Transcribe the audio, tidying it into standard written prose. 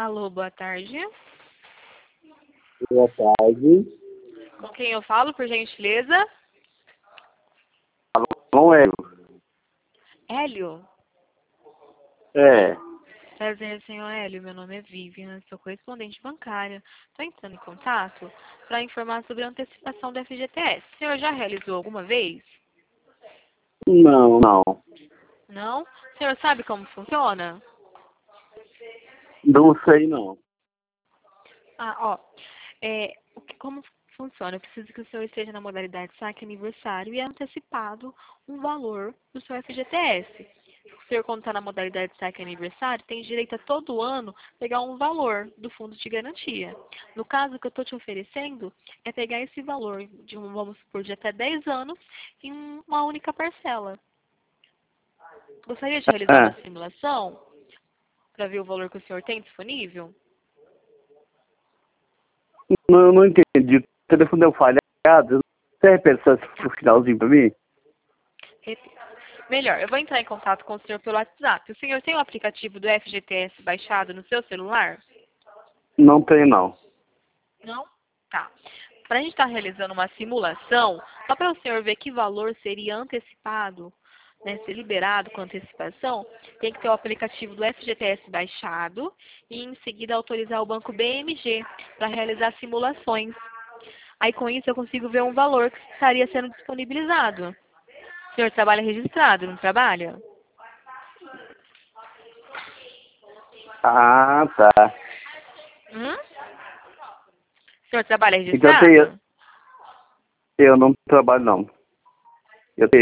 Alô, boa tarde. Boa tarde. Com quem eu falo, por gentileza? Não é. Hélio? É. Prazer, senhor Hélio. Meu nome é Vivian, sou correspondente bancária. Estou entrando em contato para informar sobre a antecipação do FGTS. O senhor já realizou alguma vez? Não. Não? O senhor sabe como funciona? Não sei não. Como funciona? Eu preciso que o senhor esteja na modalidade saque aniversário e é antecipado um valor do seu FGTS. O senhor, quando está na modalidade saque aniversário, tem direito a todo ano pegar um valor do fundo de garantia. No caso que eu estou te oferecendo, é pegar esse valor vamos supor, de até 10 anos em uma única parcela. Gostaria de realizar uma simulação para ver o valor que o senhor tem disponível? Não entendi. O telefone deu falhado. Você repete esse finalzinho pra mim? Repito. Melhor, eu vou entrar em contato com o senhor pelo WhatsApp. O senhor tem o aplicativo do FGTS baixado no seu celular? Não tem não. Não? Tá. Para a gente estar realizando uma simulação, só para o senhor ver que valor seria antecipado, né, ser liberado com antecipação, tem que ter o aplicativo do FGTS baixado e em seguida autorizar o banco BMG para realizar simulações. Aí com isso eu consigo ver um valor que estaria sendo disponibilizado. O senhor trabalha registrado, não trabalha? Ah, tá. Hum? O senhor trabalha Então registrado? eu não trabalho não. Eu tenho